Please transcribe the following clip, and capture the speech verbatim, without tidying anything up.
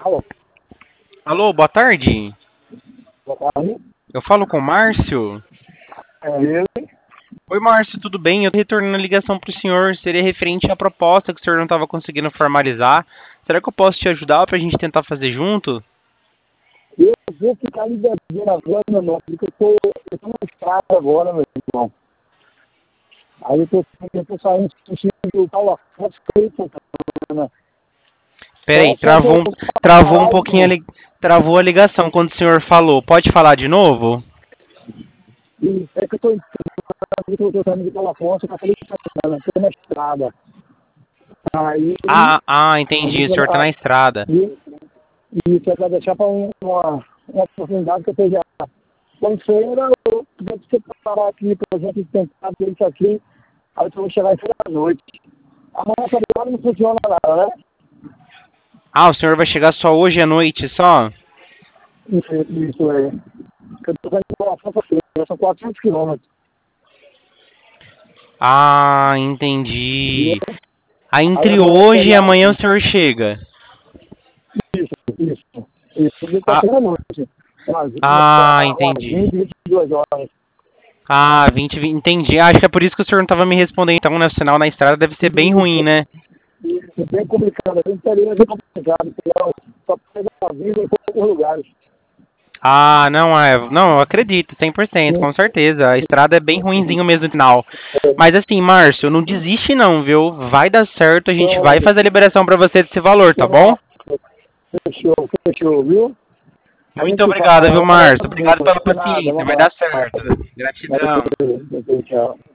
Alô, Alô, boa tarde. boa tarde. Eu falo com o Márcio. É ele? Oi, Márcio, tudo bem? Eu tô retornando a ligação para o senhor. Seria referente à proposta que o senhor não estava conseguindo formalizar. Será que eu posso te ajudar para a gente tentar fazer junto? Eu vou ficar me devendo agora, meu irmão, porque eu tô, eu tô na estrada agora, meu irmão. Aí eu tô, eu tô saindo do Paulo Afonso, que eu tô falando. Peraí, Só só que travou, eu um- tô travou um pouquinho a, parado, li- travou a ligação quando o senhor falou. Pode falar de novo? e é que eu tô entrando, eu tô saindo do Paulo Afonso, eu falei que eu tô na estrada. Aí, Ah, ah, a entendi. gente O senhor tá vai, na estrada. e, e isso é pra deixar pra um, uma, uma oportunidade que eu esteja. Quando feira, eu vou te preparar aqui pra gente tentar ver isso aqui. Aí eu vou chegar em feira à noite. Amanhã essa hora não funciona nada, né? Ah, o senhor vai chegar só hoje à noite só? Isso, isso é. Eu tô saindo de uma Santa Feira, são quatrocentos quilômetros. Ah, E entendi. Aí aí entre amanhã é hoje e feriado. amanhã o senhor chega. Isso, isso. Isso, tudo tá Ah, sendo à noite. Umas, ah, umas entendi. vinte, vinte e duas horas. Ah, vinte, vinte, entendi. Ah, acho que é por isso que o senhor não estava me respondendo. Então, né, o sinal na estrada deve ser bem ruim, Isso, né? isso, é bem complicado. A interior é bem complicado. Porque só pega a vida em poucos lugares. Ah, não, é, não, eu acredito, cem por cento, Sim, com certeza. A estrada é bem ruinzinho mesmo no final. Mas assim, Márcio, não desiste não, viu? Vai dar certo, a gente vai então, fazer a liberação pra você desse valor, tá bom? então, fechou, fechou, viu? A Muito gente se obrigado, viu, fala, Márcio? amanhã, Obrigado pela de nada, paciência, um vai dar abraço. certo. Gratidão. Tchau.